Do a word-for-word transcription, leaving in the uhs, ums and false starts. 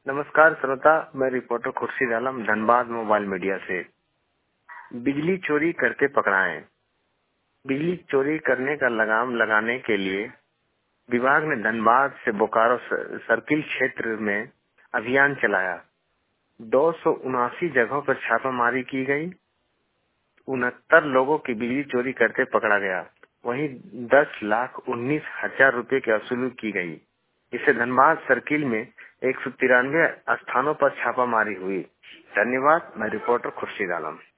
नमस्कार श्रोता, मैं reporter Khurshid Alam Dhanbad mobile media से। बिजली चोरी करके पकड़ाएं। बिजली चोरी करने का लगाम लगाने के लिए विभाग ने धनबाद से बोकारो सर्किल क्षेत्र में अभियान चलाया। दो सौ उनासी जगहों पर छापामारी की गई। उनहत्तर लोगों की बिजली चोरी करते पकड़ा गया। वहीं दस लाख उन्नीस हजार रूपए की वसूली की गई। इससे धनबाद सर्किल में एक सौ तिरानवे स्थानों पर छापामारी हुई। धन्यवाद। मैं रिपोर्टर खुर्शीद आलम।